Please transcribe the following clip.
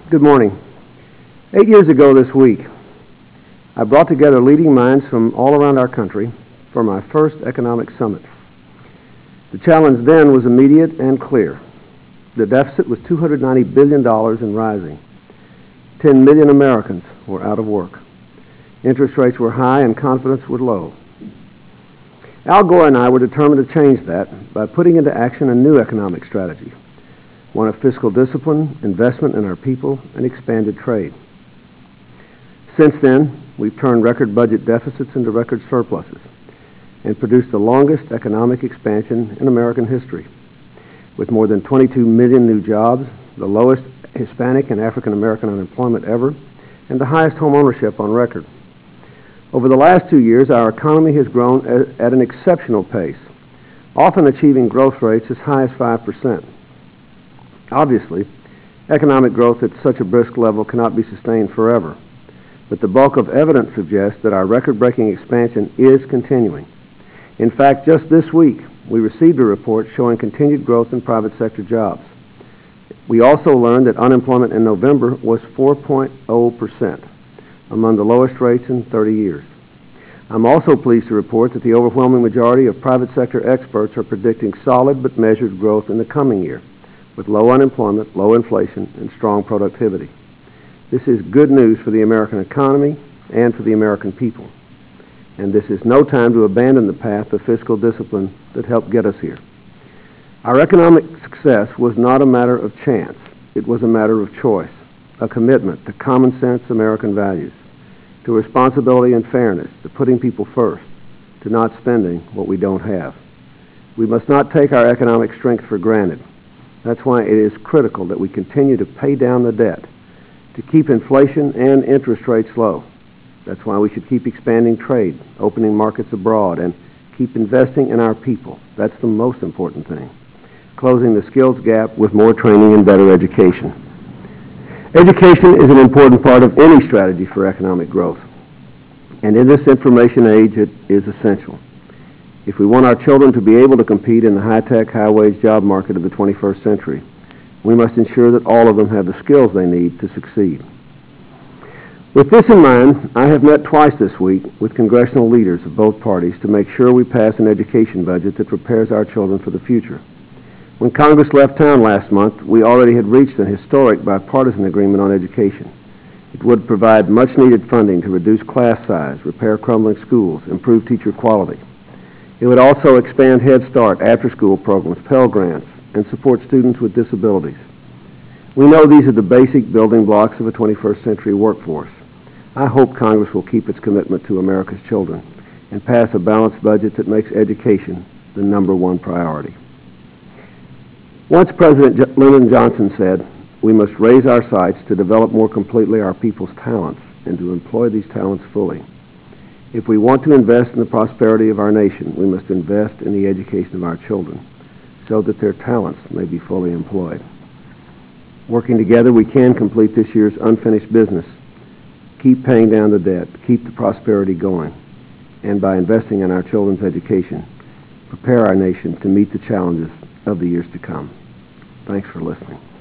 Good morning. 8 years ago this week, I brought together leading minds from all around our country for my first economic summit. The challenge then was immediate and clear. The deficit was $290 billion and rising. 10 million Americans were out of work. Interest rates were high and confidence was low. Al Gore and I were determined to change that by putting into action a new economic strategy, one of fiscal discipline, investment in our people, and expanded trade. Since then, we've turned record budget deficits into record surpluses and produced the longest economic expansion in American history, with more than 22 million new jobs, the lowest Hispanic and African American unemployment ever, and the highest home ownership on record. Over the last 2 years, our economy has grown at an exceptional pace, often achieving growth rates as high as 5%. Obviously, economic growth at such a brisk level cannot be sustained forever, but the bulk of evidence suggests that our record-breaking expansion is continuing. In fact, just this week, we received a report showing continued growth in private sector jobs. We also learned that unemployment in November was 4.0%, among the lowest rates in 30 years. I'm also pleased to report that the overwhelming majority of private sector experts are predicting solid but measured growth in the coming year, with low unemployment, low inflation, and strong productivity. This is good news for the American economy and for the American people. And this is no time to abandon the path of fiscal discipline that helped get us here. Our economic success was not a matter of chance. It was a matter of choice, a commitment to common sense American values, to responsibility and fairness, to putting people first, to not spending what we don't have. We must not take our economic strength for granted. That's why it is critical that we continue to pay down the debt, to keep inflation and interest rates low. That's why we should keep expanding trade, opening markets abroad, and keep investing in our people. That's the most important thing. Closing the skills gap with more training and better education. Education is an important part of any strategy for economic growth. And in this information age, it is essential. If we want our children to be able to compete in the high-tech, high-wage job market of the 21st century, we must ensure that all of them have the skills they need to succeed. With this in mind, I have met twice this week with congressional leaders of both parties to make sure we pass an education budget that prepares our children for the future. When Congress left town last month, we already had reached an historic bipartisan agreement on education. It would provide much-needed funding to reduce class size, repair crumbling schools, improve teacher quality. It would also expand Head Start, after-school programs, Pell Grants, and support students with disabilities. We know these are the basic building blocks of a 21st century workforce. I hope Congress will keep its commitment to America's children and pass a balanced budget that makes education the #1 priority. Once President Lyndon Johnson said, "We must raise our sights to develop more completely our people's talents and to employ these talents fully." If we want to invest in the prosperity of our nation, we must invest in the education of our children so that their talents may be fully employed. Working together, we can complete this year's unfinished business, keep paying down the debt, keep the prosperity going, and by investing in our children's education, prepare our nation to meet the challenges of the years to come. Thanks for listening.